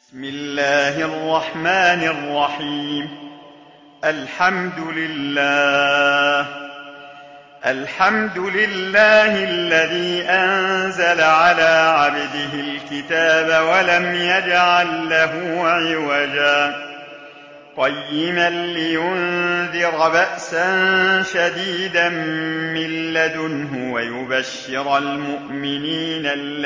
بسم الله الرحمن الرحيم. الحمد لله الذي أنزل على عبده الكتاب ولم يجعل له عوجا قيما لينذر بأسا شديدا من لدنه ويبشر المؤمنين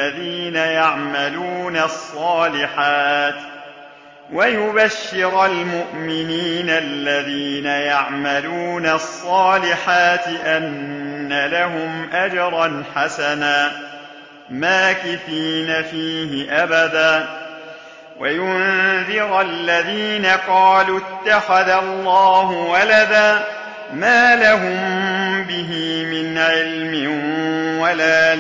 الذين يعملون الصالحات أن لهم أجرا حسنا ماكثين فيه أبدا وينذر الذين قالوا اتخذ الله ولدا ما لهم به من علم ولا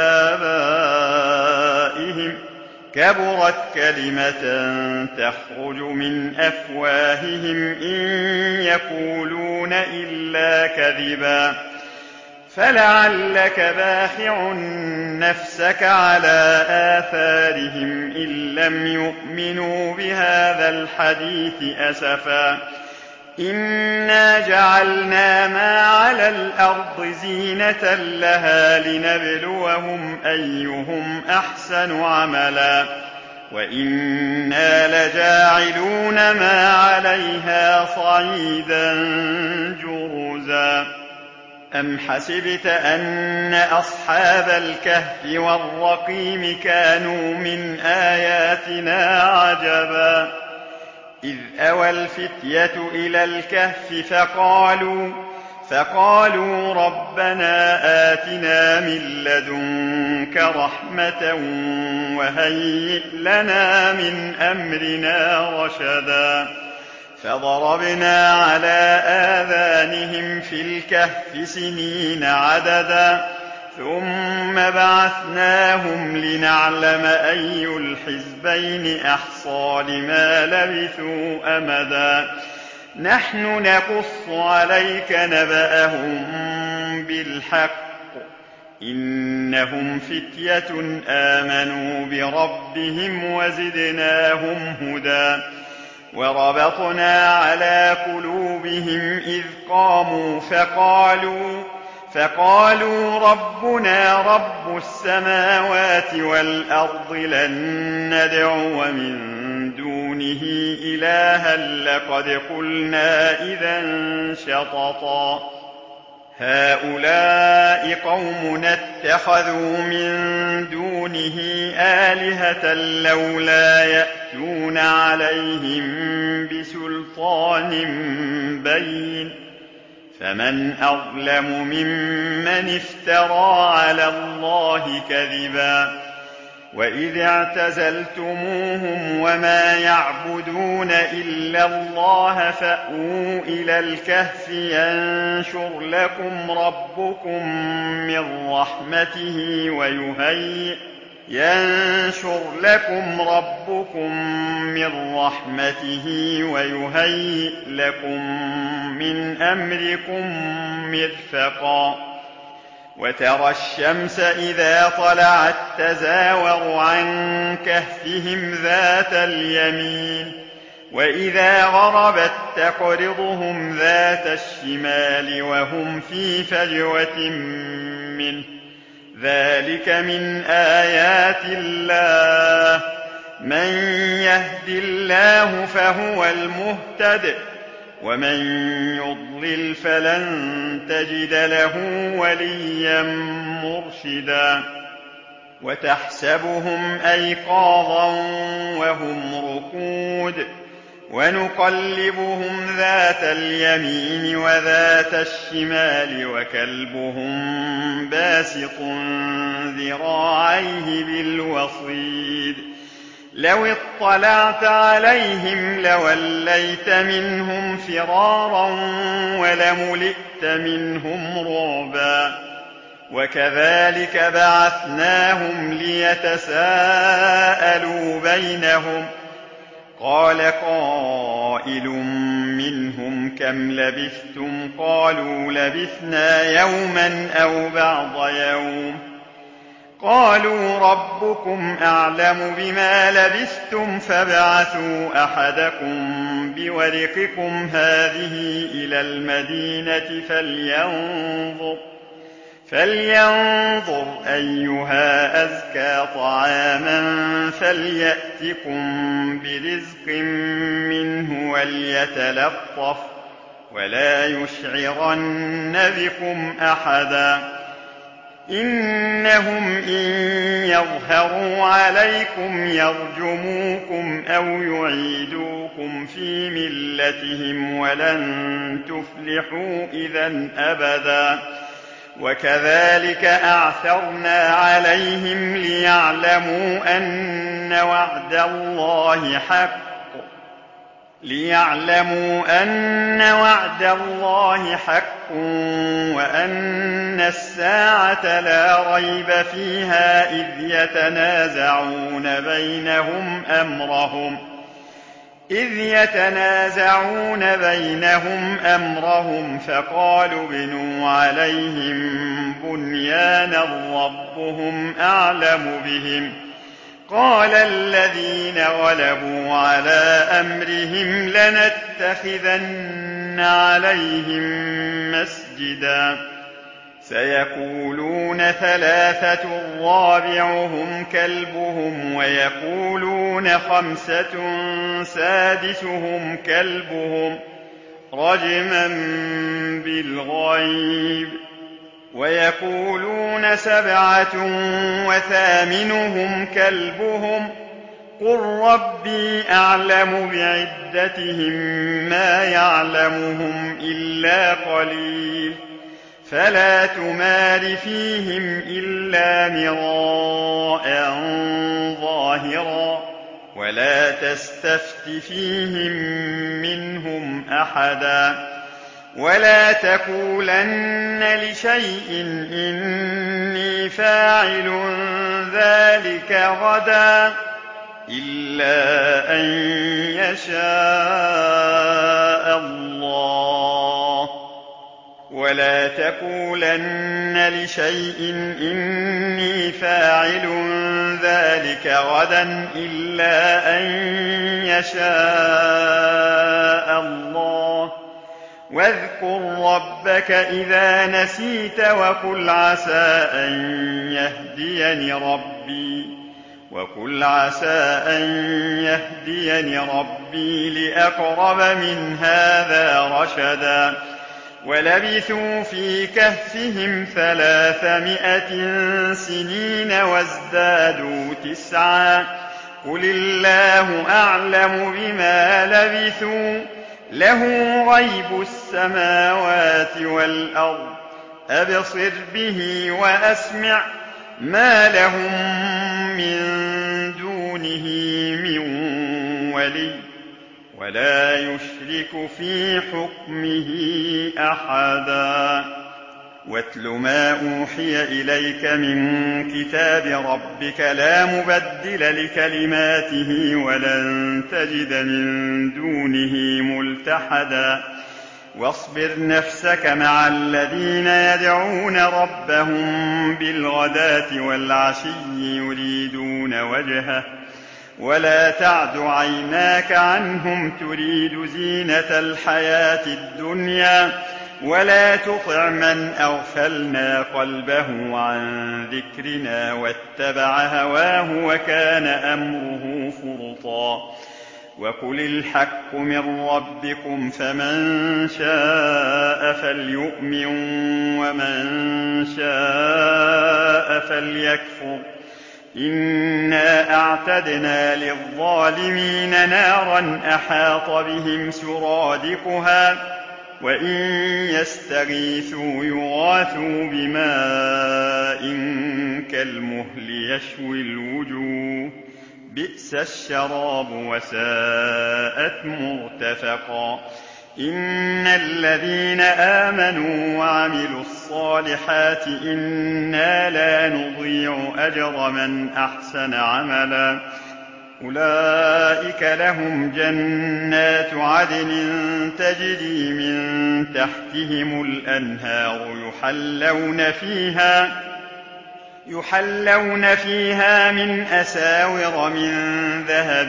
لآبائهم كبرت كلمة تخرج من أفواههم إن يقولون إلا كذبا فلعلك باخع نفسك على آثارهم إن لم يؤمنوا بهذا الحديث أسفا إنا جعلنا ما على الأرض زينة لها لنبلوهم أيهم أحسن عملا وإنا لجاعلون ما عليها صعيدا جرزا أم حسبت أن أصحاب الكهف والرقيم كانوا من آياتنا عجبا إذ أوى الفتية إلى الكهف فقالوا ربنا آتنا من لدنك رحمة وهيئ لنا من أمرنا رشدا فضربنا على آذانهم في الكهف سنين عددا ثم بعثناهم لنعلم أي الحزبين أحصى لما لبثوا أمدا نحن نقص عليك نبأهم بالحق إنهم فتية آمنوا بربهم وزدناهم هدى وربطنا على قلوبهم إذ قاموا فقالوا ربنا رب السماوات والأرض لن ندعو من دونه إلها لقد قلنا إذا شططا هؤلاء قومنا اتخذوا من دونه آلهة لولا يأتون عليهم بسلطان بين فمن أظلم ممن افترى على الله كذبا وإذ اعتزلتموهم وما يعبدون إلا الله فأووا إلى الكهف ينشر لكم ربكم من رحمته ويهيئ لكم من أمركم مرفقا وترى الشمس إذا طلعت تزاور عن كهفهم ذات اليمين وإذا غربت تقرضهم ذات الشمال وهم في فجوة منه ذلك من آيات الله من يهد الله فهو المهتد ومن يضلل فلن تجد له وليا مرشدا وتحسبهم أيقاظا وهم رقود ونقلبهم ذات اليمين وذات الشمال وكلبهم باسط ذراعيه بالوصيد لو اطلعت عليهم لوليت منهم فرارا ولملئت منهم رعبا وكذلك بعثناهم ليتساءلوا بينهم قال قائل منهم كم لبثتم قالوا لبثنا يوما أو بعض يوم قالوا ربكم أعلم بما لبثتم فابعثوا أحدكم بورقكم هذه إلى المدينة فلينظر أيها أزكى طعاما فليأتكم برزق منه وليتلطف ولا يشعرن بكم أحدا إنهم إن يظهروا عليكم يرجموكم أو يعيدوكم في ملتهم ولن تفلحوا إذا أبدا وكذلك أعثرنا عليهم ليعلموا أن وعد الله حق وأن الساعة لا ريب فيها إذ يتنازعون بينهم أمرهم فقالوا ابنوا عليهم بنيانا ربهم أعلم بهم قال الذين غلبوا على أمرهم لنتخذن عليهم مسجدا سيقولون 3 رابعهم كلبهم ويقولون 5 سادسهم كلبهم رجما بالغيب ويقولون 7 وثامنهم كلبهم قل ربي أعلم بعدتهم ما يعلمهم إلا قليل فلا تمار فيهم إلا مراء ظاهرا ولا تستفت فيهم منهم أحدا ولا تقولن لشيء إني فاعل ذلك غدا إلا أن يشاء الله ولا تقولن لشيء إني فاعل ذلك غدا إلا أن يشاء الله واذكر ربك إذا نسيت وقل عسى أن يهديني ربي لأقرب من هذا رشدا ولبثوا في كهفهم 300 سنين وازدادوا 9 قل الله أعلم بما لبثوا له غيب السماوات والأرض أبصر به وأسمع ما لهم من دونه من ولي ولا يشرك في حكمه أحدا واتل ما أوحي إليك من كتاب ربك لا مبدل لكلماته ولن تجد من دونه ملتحدا واصبر نفسك مع الذين يدعون ربهم بالغداة والعشي يريدون وجهه ولا تعد عيناك عنهم تريد زينة الحياة الدنيا ولا تطع من أغفلنا قلبه عن ذكرنا واتبع هواه وكان أمره فرطا وقل الحق من ربكم فمن شاء فليؤمن ومن شاء فليكفر إنا أعتدنا للظالمين نارا أحاط بهم سرادقها وإن يستغيثوا يغاثوا بماء كالمهل يشوي الوجوه بئس الشراب وساءت مرتفقا إن الذين آمنوا وعملوا الصالحات إنا لا نضيع أجر من أحسن عملا أولئك لهم جنات عدن تجري من يحلون فيها من أساور من ذهب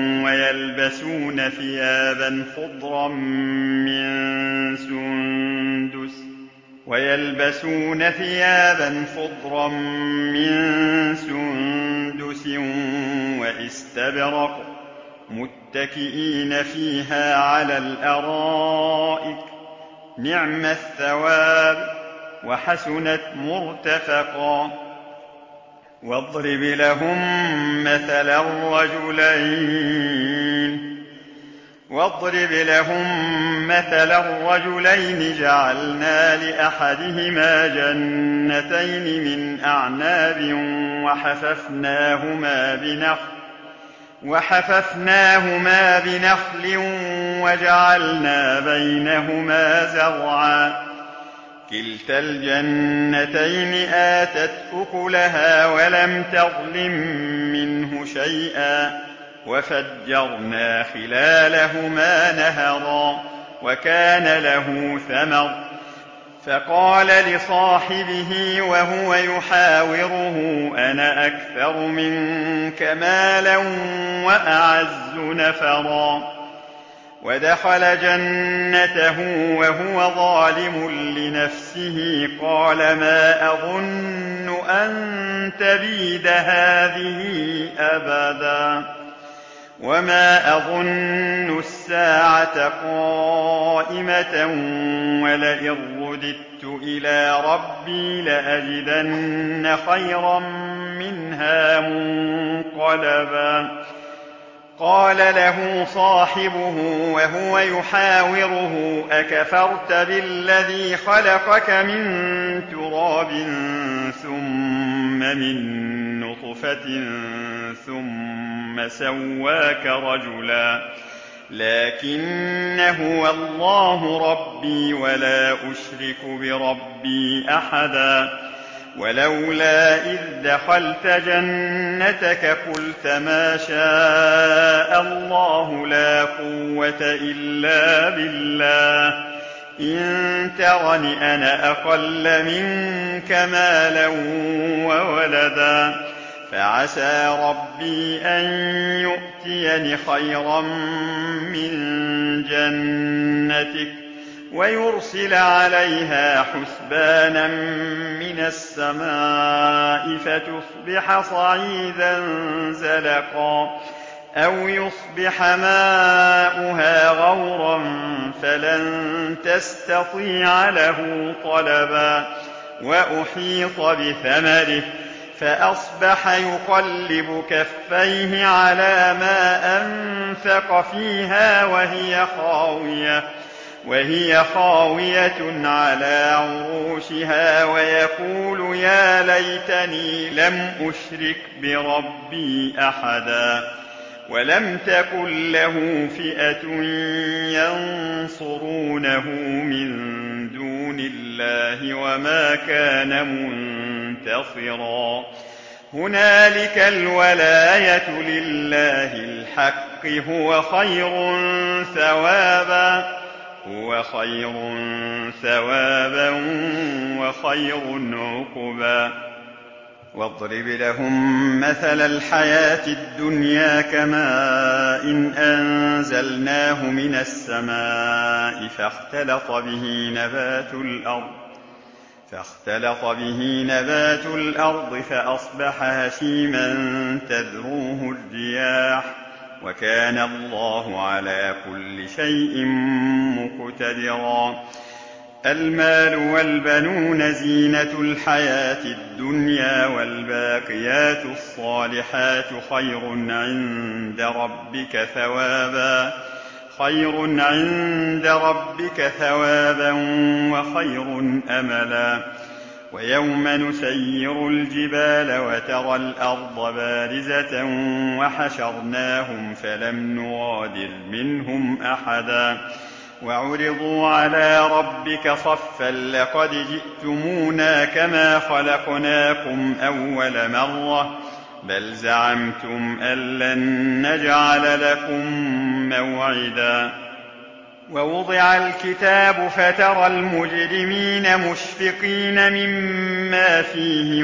ويلبسون ثيابا خضرا من سندس واستبرق متكئين فيها على الأرائك نعم الثواب وحسنت مرتفقا واضرب لهم مثلا الرجلين جعلنا لأحدهما جنتين من أعناب وحففناهما بنخل وجعلنا بينهما زرعا كلتا الجنتين آتت أكلها ولم تظلم منه شيئا وفجرنا خلالهما نهرا وكان له ثمر فقال لصاحبه وهو يحاوره أنا أكثر منك مالا وأعز نفرا ودخل جنته وهو ظالم لنفسه قال ما أظن أن تبيد هذه أبدا وما أظن الساعة قائمة ولئن رددت إلى ربي لأجدن خيرا منها منقلبا قال له صاحبه وهو يحاوره أكفرت بالذي خلقك من تراب ثم من نطفة ثم سواك رجلا لكن هو الله ربي ولا أشرك بربي أحدا ولولا إذ دخلت جنتك قلت ما شاء الله لا قوة إلا بالله إن ترن أنا أقل منك مالا وولدا فعسى ربي أن يؤتيني خيرا من جنتك ويرسل عليها حسبانا من السماء فتصبح صعيدا زلقا أو يصبح ماؤها غورا فلن تستطيع له طلبا وأحيط بثمره فأصبح يقلب كفيه على ما أنفق فيها وهي خاوية على عروشها ويقول يا ليتني لم أشرك بربي أحدا ولم تكن له فئة ينصرونه من دون الله وما كان منتصرا هنالك الولاية لله الحق هو خير ثوابا وخير عقبا واضرب لهم مثل الحياة الدنيا كماء أنزلناه من السماء فاختلط به نبات الأرض فأصبح هشيما تذروه الرياح وكان الله على كل شيء مقتدرا المال والبنون زينة الحياة الدنيا والباقيات الصالحات خير عند ربك ثوابا وخير أملا ويوم نسير الجبال وترى الأرض بارزة وحشرناهم فلم نغادر منهم أحدا وعرضوا على ربك صفا لقد جئتمونا كما خلقناكم أول مرة بل زعمتم أن لن نجعل لكم موعدا ووضع الكتاب فترى المجرمين مشفقين مما فيه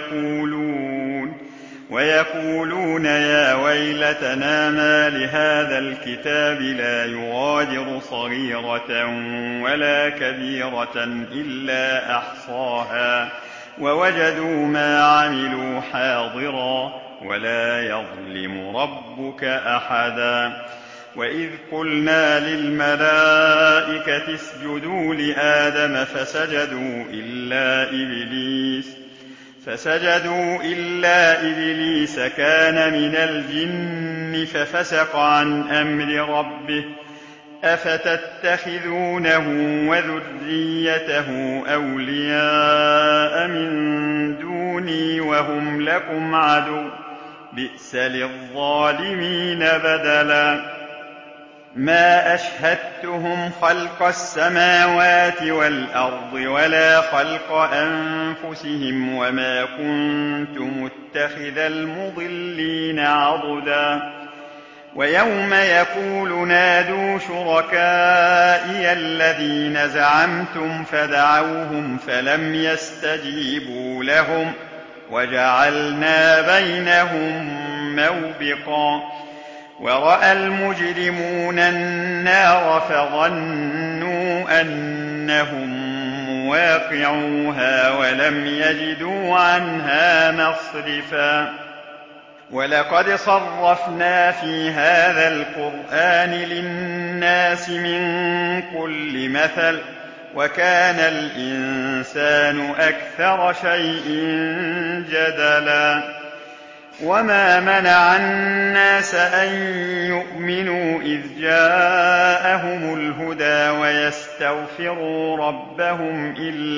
ويقولون يا ويلتنا ما لهذا الكتاب لا يغادر صغيرة ولا كبيرة إلا أحصاها ووجدوا ما عملوا حاضرا ولا يظلم ربك أحدا. وإذ قلنا للملائكة اسجدوا لآدم فسجدوا إلا إبليس كان من الجن ففسق عن أمر ربه أفتتخذونه وذريته أولياء من دوني وهم لكم عدو بئس للظالمين بدلا. ما أشهدتهم خلق السماوات والأرض ولا خلق أنفسهم وما كنت متخذ المضلين عضدا. ويوم يقول نادوا شركائي الذين زعمتم فدعوهم فلم يستجيبوا لهم وجعلنا بينهم موبقا. ورأى المجرمون النار فظنوا أنهم مواقعوها ولم يجدوا عنها مصرفا. ولقد صرفنا في هذا القرآن للناس من كل مثل وكان الإنسان أكثر شيء جدلا. وما منع الناس أن يؤمنوا إذ جاءهم الهدى ويستغفروا ربهم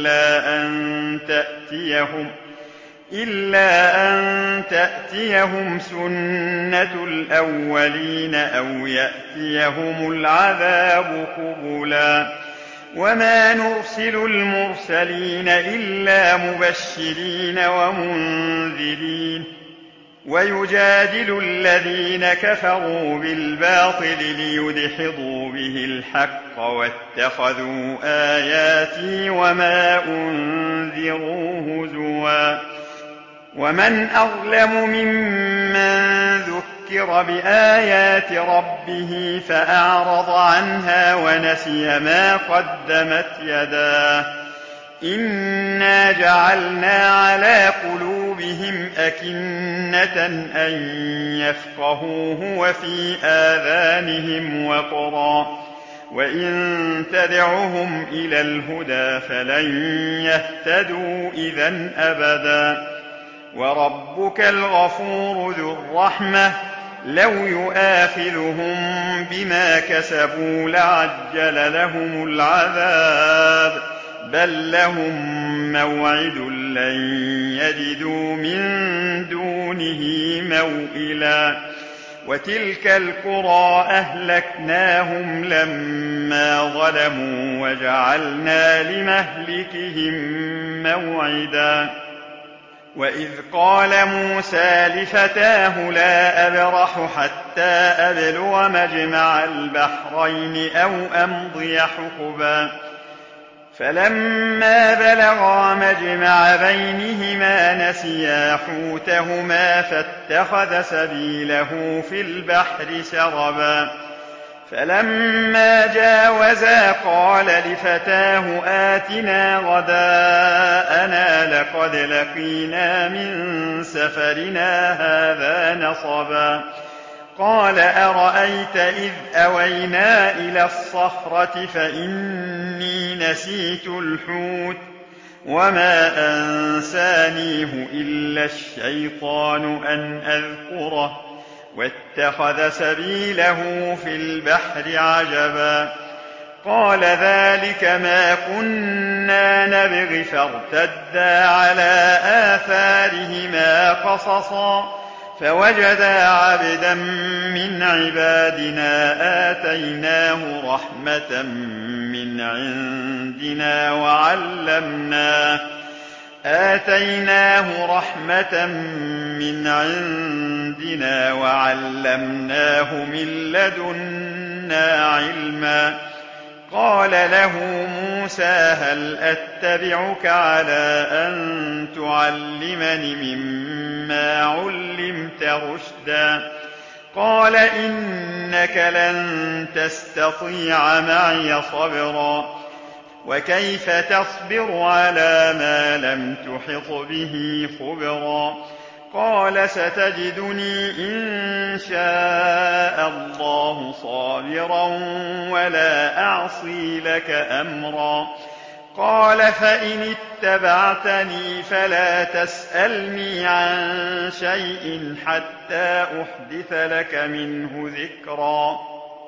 إلا أن تأتيهم سنة الأولين أو يأتيهم العذاب قبلا. وما نرسل المرسلين إلا مبشرين ومنذرين ويجادل الذين كفروا بالباطل ليدحضوا به الحق واتخذوا آياتي وما أنذروا هزوا. ومن أظلم ممن ذكر بآيات ربه فأعرض عنها ونسي ما قدمت يداه إنا جعلنا على قلوبهم أكنة أن يفقهوه وفي آذانهم وقرا وإن تدعهم إلى الهدى فلن يهتدوا إذا أبدا. وربك الغفور ذو الرحمة لو يؤاخذهم بما كسبوا لعجل لهم العذاب بل لهم موعد لن يجدوا من دونه موئلا. وتلك القرى أهلكناهم لما ظلموا وجعلنا لمهلكهم موعدا. وإذ قال موسى لفتاه لا أبرح حتى أبلغ مجمع البحرين أو أمضي حقبا فلما بلغا مجمع بينهما نسيا حوتهما فاتخذ سبيله في البحر سربا. فلما جاوزا قال لفتاه آتنا غداءنا لقد لقينا من سفرنا هذا نصبا. قال أرأيت إذ أوينا إلى الصخرة فإني نسيت الحوت وما أنسانيه إلا الشيطان أن أذكره واتخذ سبيله في البحر عجبا. قال ذلك ما كنا نبغ فارتدا على آثارهما قصصا فوجدا عبدا من عبادنا آتيناه رحمة من عندنا وعلمناه من لدنا علما. قال له موسى هل أتبعك على أن تعلمني مما علمت رشدا قال إنك لن تستطيع معي صبرا وكيف تصبر على ما لم تحط به خبرا قال ستجدني إن شاء الله صابرا ولا أعصي لك أمرا قال فإن اتبعتني فلا تسألني عن شيء حتى أحدث لك منه ذكرا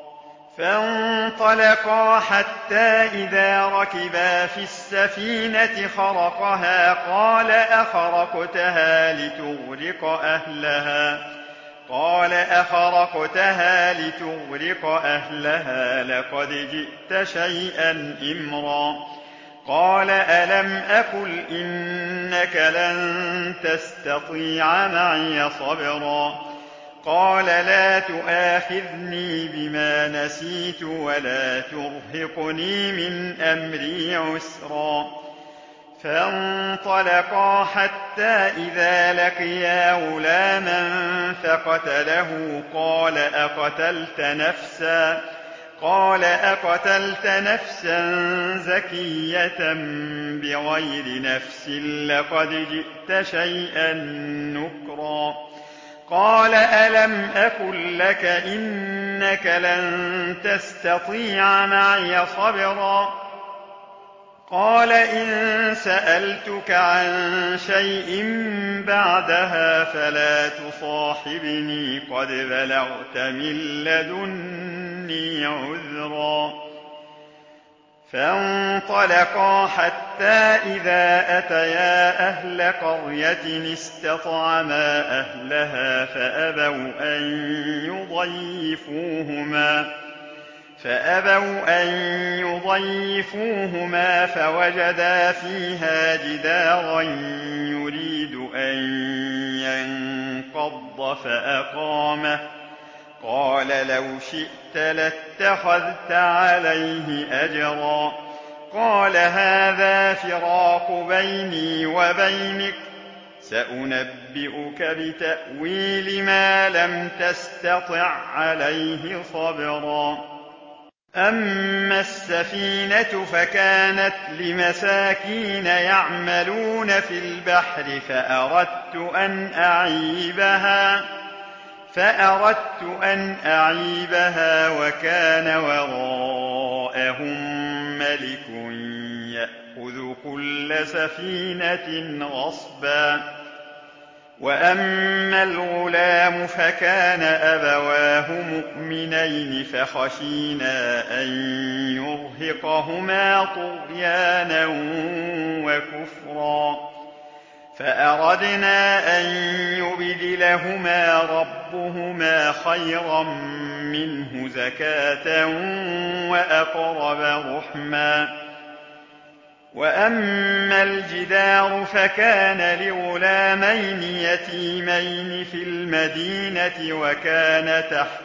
فانطلقا حتى إذا ركبا في السفينة خرقها قال أخرقتها لتغرق أهلها لقد جئت شيئا إمرا قال ألم أقل إنك لن تستطيع معي صبرا قال لا تؤاخذني بما نسيت ولا ترهقني من أمري عسرا فانطلقا حتى إذا لقيا غلاما فقتله قال أقتلت نفسا زكية بغير نفس لقد جئت شيئا نكرا قال ألم أقل لك إنك لن تستطيع معي صبرا قال إن سألتك عن شيء بعدها فلا تصاحبني قد بلغت من لدني عذرا فانطلقا حتى إذا أتيا أهل قرية استطعما أهلها فأبوا أن يضيفوهما فوجدا فيها جدارا يريد أن ينقض فأقامه قال لو شئت لاتخذت عليه أجرا قال هذا فراق بيني وبينك سأنبئك بتأويل ما لم تستطع عليه صبرا أما السفينة فكانت لمساكين يعملون في البحر فأردت أن أعيبها وكان وراءهم ملك يأخذ كل سفينة غصبا وأما الغلام فكان أبواه مؤمنين فخشينا أن يرهقهما طغيانا وكفرا فأردنا أن يبدلهما ربهما خيرا منه زكاة وأقرب رحما وأما الجدار فكان لغلامين يتيمين في المدينة وكان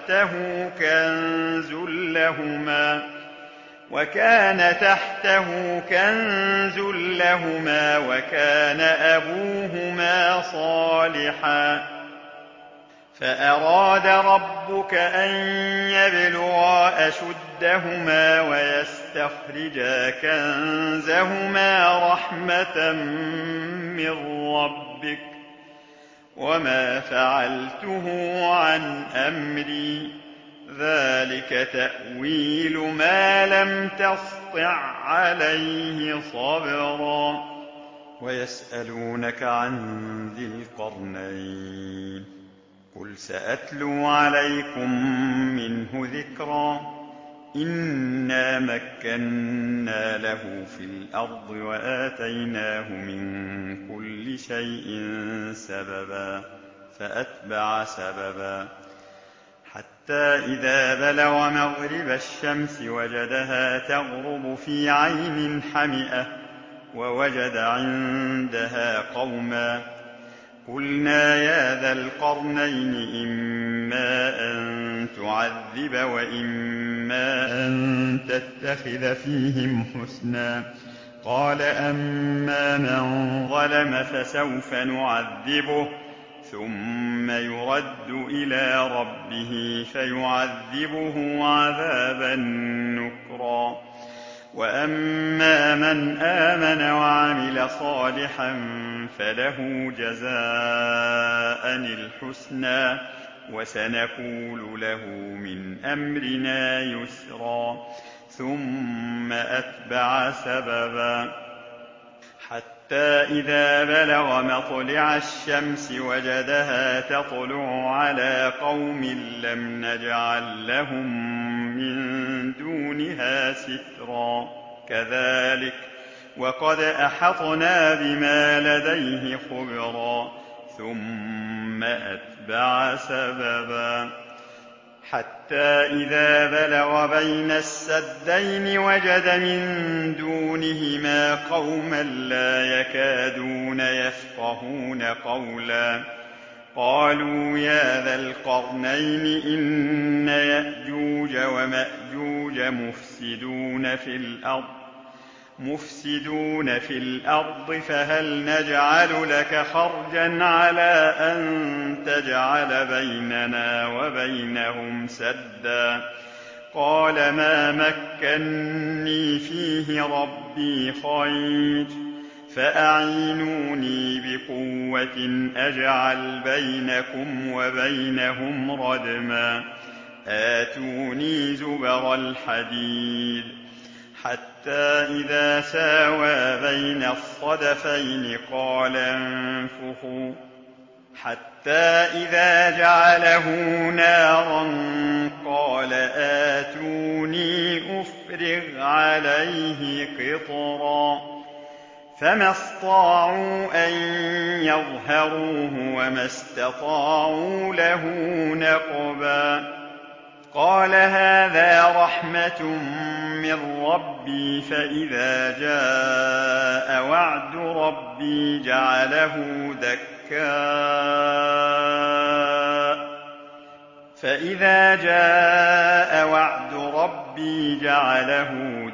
تحته كنز لهما وكان أبوهما صالحا فأراد ربك أن يبلغا أشدهما ويستخرجا كنزهما رحمة من ربك وما فعلته عن أمري ذلك تأويل ما لم تسطع عليه صبرا ويسألونك عن ذي القرنين قل سأتلو عليكم منه ذكرا إنا مكنا له في الأرض وآتيناه من كل شيء سببا فأتبع سببا حتى إذا بلغ مغرب الشمس وجدها تغرب في عين حمئة ووجد عندها قوما قلنا يا ذا القرنين إما أن تعذب وإما أن تتخذ فيهم حسنا. قال أما من ظلم فسوف نعذبه ثم يرد إلى ربه فيعذبه عذابا نكرا. وأما من آمن وعمل صالحا فله جزاء الحسنى وسنقول له من أمرنا يسرا. ثم أتبع سببا حتى إذا بلغ مطلع الشمس وجدها تطلع على قوم لم نجعل لهم من دونها سترا. كذلك وقد أحطنا بما لديه خبرا. ثم أتبع سببا حتى إذا بلغ بين السدين وجد من دونهما قوما لا يكادون يفقهون قولا. قالوا يا ذا القرنين إن يأجوج ومأجوج مفسدون في الأرض فهل نجعل لك خرجا على أن تجعل بيننا وبينهم سدا. قال ما مكني فيه ربي خير فأعينوني بقوة أجعل بينكم وبينهم ردما. آتوني زبر الحديد حتى إذا ساوى بين الصدفين قال انفخوا حتى إذا جعله نارا قال آتوني أفرغ عليه قطرا. فما استطاعوا أن يظهروه وما استطاعوا له نقبا. قال هذا رحمة من ربي فإذا جاء وعد ربي جعله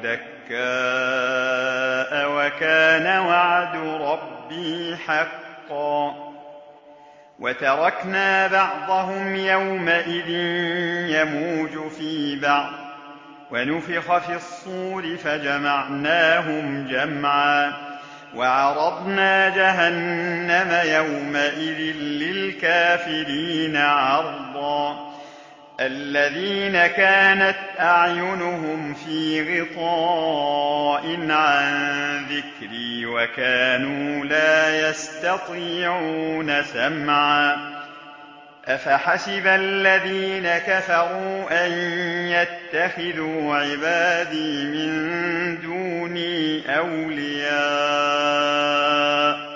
دكاء وكان وعد ربي حقا. وتركنا بعضهم يومئذ يموج في بعض ونفخ في الصور فجمعناهم جمعا. وعرضنا جهنم يومئذ للكافرين عرضا. الذين كانت أعينهم في غطاء عن ذكري وكانوا لا يستطيعون سمعا. أفحسب الذين كفروا أن يتخذوا عبادي من دوني أولياء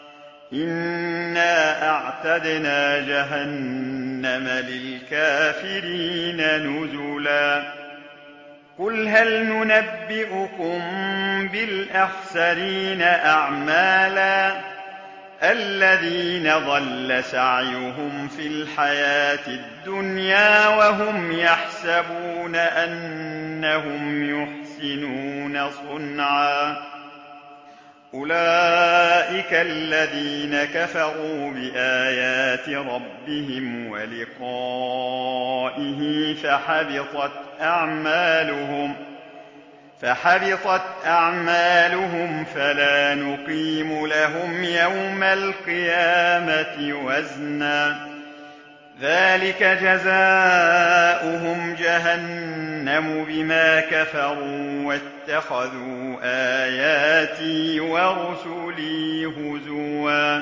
إنا أعتدنا جهنم للكافرين نزلا. قل هل ننبئكم بالأخسرين أعمالا الذين ضل سعيهم في الحياة الدنيا وهم يحسبون أنهم يحسنون صنعا. أولئك الذين كفروا بآيات ربهم ولقائه فحبطت أعمالهم فلا نقيم لهم يوم القيامة وزنا. ذلك جزاؤهم جهنم بما كفروا واتخذوا آياتي ورسلي هزوا.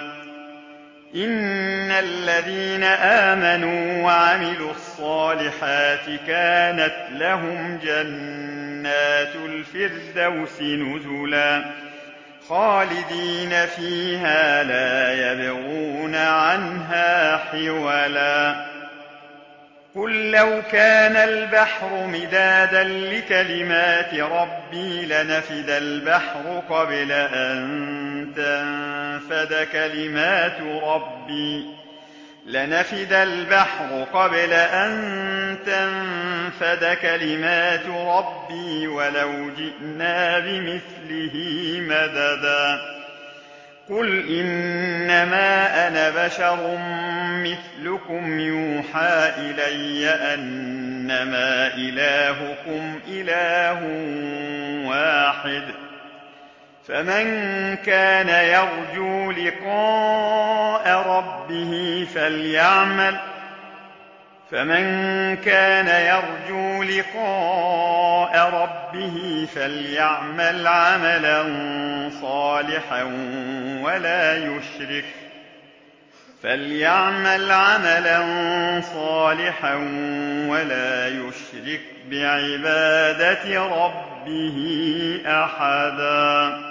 إن الذين آمنوا وعملوا الصالحات كانت لهم جنات الفردوس نزلا خالدين فيها لا يبغون عنها حولا. قل لو كان البحر مدادا لكلمات ربي لنفد البحر قبل أن تنفد كلمات ربي لنفد البحر قبل أن تنفد كلمات ربي ولو جئنا بمثله مددا قل إنما أنا بشر مثلكم يوحى إلي أنما إلهكم إله واحد فمن كان يرجو لقاء ربه فليعمل عملا صالحا ولا يشرك بعبادة ربه أحدا